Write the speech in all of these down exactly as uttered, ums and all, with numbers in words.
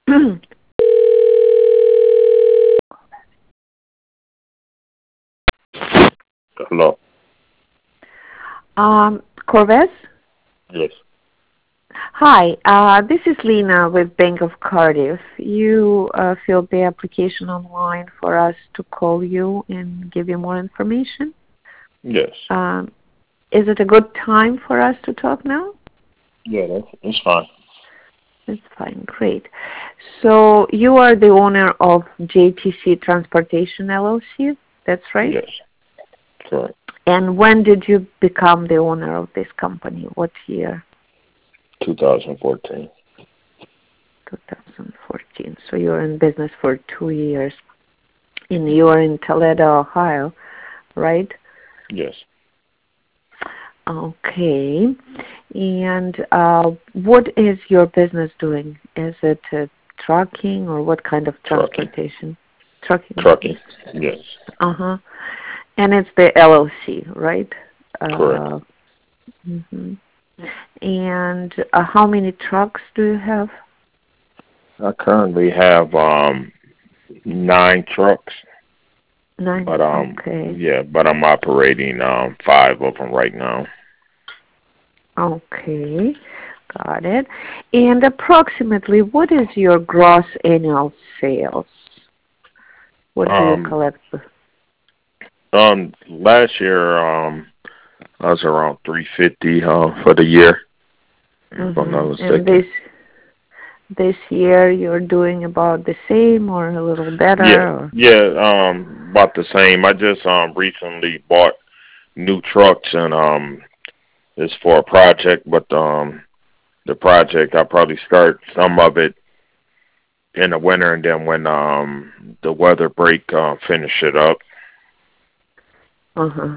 Hello. um, Corvez? Yes. Hi, uh, this is Lena with Bank of Cardiff. You uh, filled the application online for us to call you and give you more information. Yes. Um, is it a good time for us to talk now? Yeah, that's it's fine. That's fine, great. So you are the owner of J T C Transportation L L C, that's right? Yes. Correct. And when did you become the owner of this company? What year? twenty fourteen. twenty fourteen. So you're in business for two years. And you are in Toledo, Ohio, right? Yes. Okay. And uh, what is your business doing? Is it uh, trucking or what kind of Trucking. transportation? Trucking. Trucking. Yes. Uh-huh. And it's the L L C, right? Correct. Uh, hmm And uh, how many trucks do you have? I currently have um nine trucks, Nine. but um Okay. yeah, but I'm operating um five of them right now. Okay. Got it. And approximately, what is your gross annual sales? What do you Um collect? um last year um I was around three fifty uh for the year, if I'm not Mm-hmm. And mistaken. this this year, you're doing about the same or a little Yeah, better? Or? yeah, um about the same. I just um recently bought new trucks and um it's for a project, but um the project I'll probably start some of it in the winter and then when um the weather break uh finish it up. Uh-huh.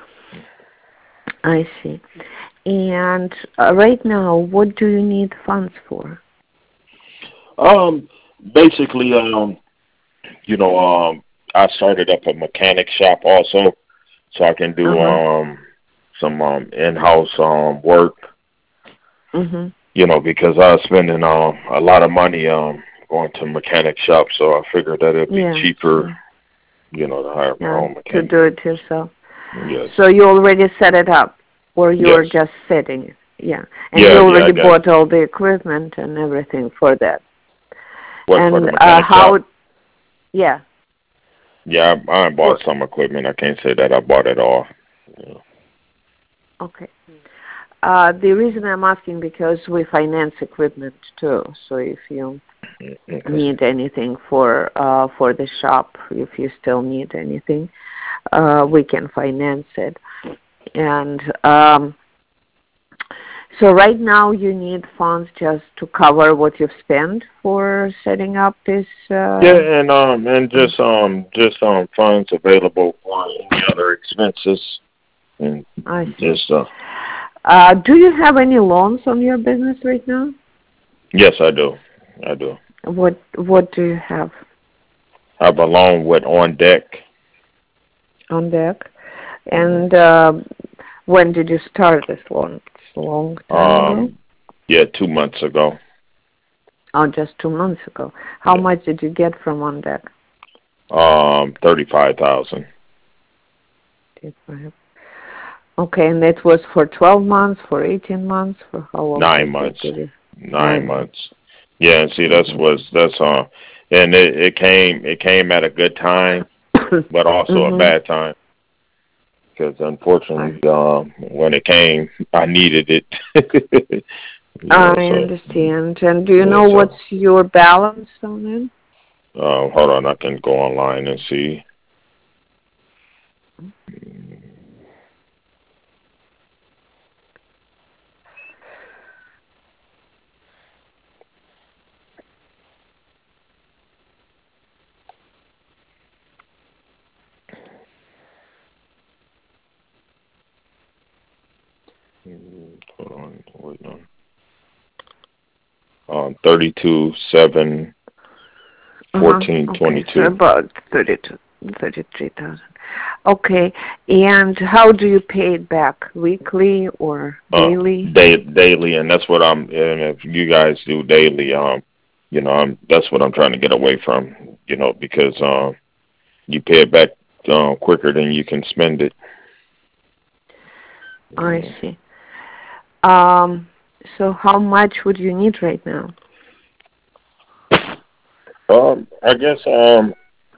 I see. And uh, right now, what do you need funds for? Um basically um you know um I started up a mechanic shop also so I can do Uh-huh. um some um in-house um work, Mm-hmm. you know, because I was spending um a lot of money um going to mechanic shops, so I figured that it'd be Yeah, cheaper, sure. you know, to hire my Yeah, own to mechanic. do it yourself. Yes. So you already set it up, or Yes. you're just setting it? Yeah. And you Yeah, yeah, I already got it. bought all the equipment and everything for that. What, for the And uh, mechanic shop? how? Yeah. Yeah, I, I bought For some equipment. I can't say that I bought it all. Yeah. okay. Uh, the reason I'm asking because we finance equipment too. So if you Okay. need anything for uh, for the shop, if you still need anything, uh, we can finance it. And um, so right now you need funds just to cover what you've spent for setting up this. Yeah, Uh, and um, and just um, just um, funds available for any other expenses, and I see. just uh, Uh, do you have any loans on your business right now? yes, I do, I do. What What do you have I have a loan with On Deck. on deck? hmm And uh, when did you start this loan? It's a long time ago. Um, yeah, two months ago. Oh, just two months ago. How Yeah. much did you get from on deck? Um, thirty-five thousand. Okay, and that was for twelve months, for eighteen months, for how long Nine did they months. give you? Nine Nine months. months. Yeah, and see, that's Mhm. was that's uh, and it, it came it came at a good time, but also a mhm. bad time because I, unfortunately, um, when it came, I needed it. you I know, so understand. And do you yeah, know so what's your balance on it? uh, hold on, I can go online and see. Hold on, wait on. Um, thirty-two, seven, Uh-huh. fourteen, Okay, so twenty-two. about thirty-two, thirty-three thousand. Okay, and how do you pay it back? Weekly or Uh, daily? day, daily, and that's what I'm. And if you guys do daily, um, You know, I'm that's what I'm trying to get away from. You know, because um, you pay it back um, quicker than you can spend it. I see. Um, so how much would you need right now? Um, I guess um,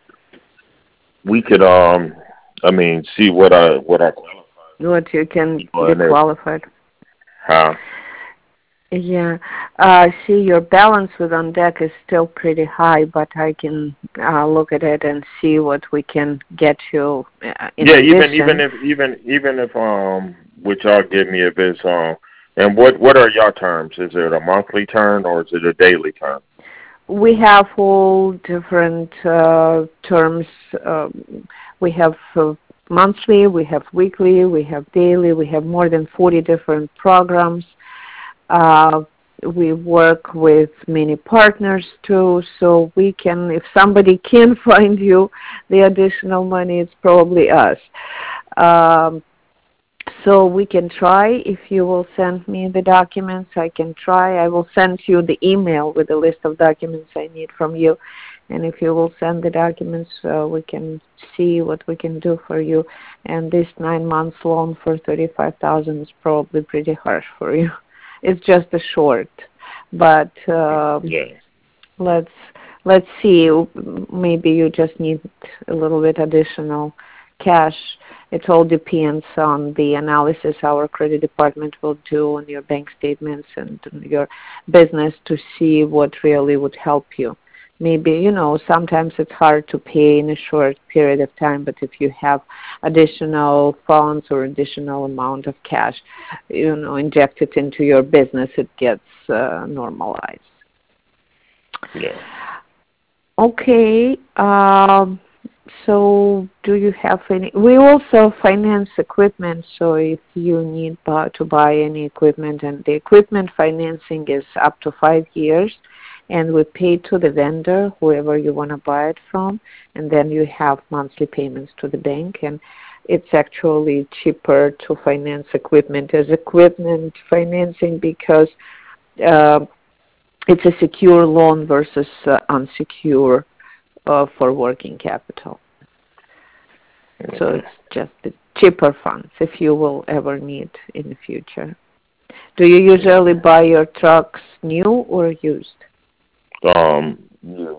we could um, I mean, see what I what I qualify. What you can You know, be and if qualified? how Yeah. Uh, see, your balance with on deck is still pretty high, but I can uh, look at it and see what we can get you uh, in yeah, even even addition. if even even if um, which y'all give me if it's um, and what what are your terms? Is it a monthly term or is it a daily term? We have all different uh, terms. Um, we have uh, monthly, we have weekly, we have daily, we have more than forty different programs. Uh, we work with many partners too, so we can, if somebody can find you the additional money, it's probably us. Um, so we can try. If you will send me the documents, I can try. I will send you the email with the list of documents I need from you. And if you will send the documents, uh, we can see what we can do for you. And this nine months loan for thirty-five thousand dollars is probably pretty harsh for you. It's just a short, but um, Yeah. let's let's see. Maybe you just need a little bit additional cash. It all depends on the analysis our credit department will do on your bank statements and your business to see what really would help you. Maybe, you know, sometimes it's hard to pay in a short period of time, but if you have additional funds or additional amount of cash, you know, injected into your business, it gets uh, normalized. Yeah. Okay. Um, so do you have any? We also finance equipment. So if you need bu- to buy any equipment, and the equipment financing is up to five years, and we pay to the vendor, whoever you want to buy it from, and then you have monthly payments to the bank, and it's actually cheaper to finance equipment as equipment financing because uh, it's a secure loan versus uh, unsecure uh, for working capital. So Okay. it's just the cheaper funds if you will ever need in the future. Do you usually buy your trucks new or used? Um. Yeah.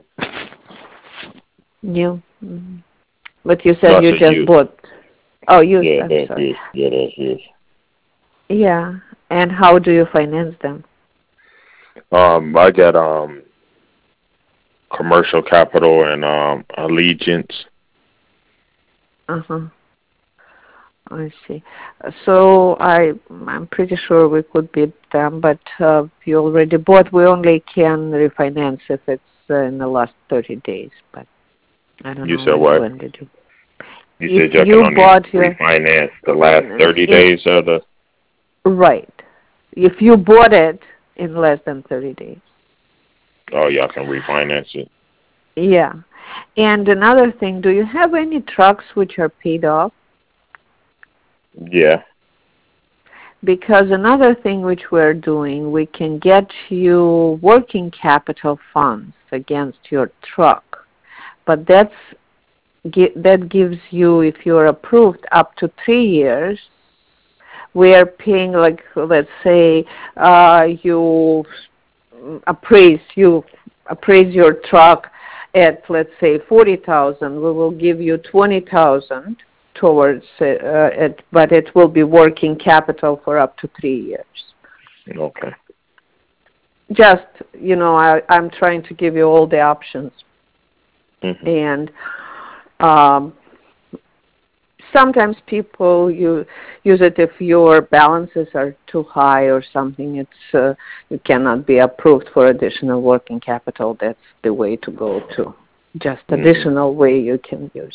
New. hmm But you said That's you a just use. bought. Oh, used. Yeah, I'm that's sorry. use. Yeah, that's use. Yeah. And how do you finance them? Um, I got um commercial capital and um allegiance. Uh huh. I see. So I, I'm pretty sure we could beat them, but uh, you already bought. We only can refinance if it's uh, in the last thirty days. But I don't You know said when. what? When did you? You If said y'all can you only bought your refinance the last uh, thirty in days of the. right, if you bought it in less than thirty days, Oh, y'all can refinance it. yeah. And another thing, do you have any trucks which are paid off? Yeah. Because another thing which we're doing, we can get you working capital funds against your truck, but that's that gives you, if you're approved, up to three years. We are paying, like, let's say uh, you appraise you appraise your truck at, let's say, forty thousand. We will give you twenty thousand towards uh, it, but it will be working capital for up to three years. Okay. Just, you know, I, I'm trying to give you all the options. Mhm. And um, sometimes people you use it if your balances are too high or something. It's uh, you cannot be approved for additional working capital. That's the way to go to. Just Mhm. additional way you can use.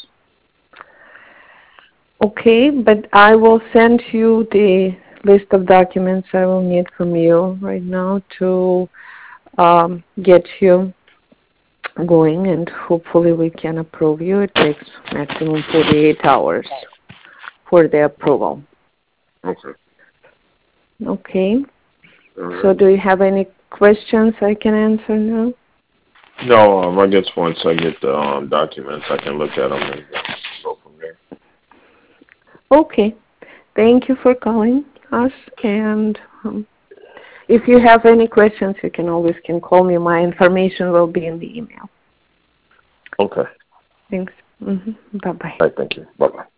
Okay, but I will send you the list of documents I will need from you right now to um, get you going, and hopefully we can approve you. It takes maximum forty-eight hours for the approval. Okay. Okay. All So right. do you have any questions I can answer now? No, um, I guess once I get the um, documents, I can look at them and go from there. Okay. Thank you for calling us. And um, if you have any questions, you can always can call me. My information will be in the email. Okay. Thanks. Mm-hmm. Bye-bye. All right, thank you. Bye-bye.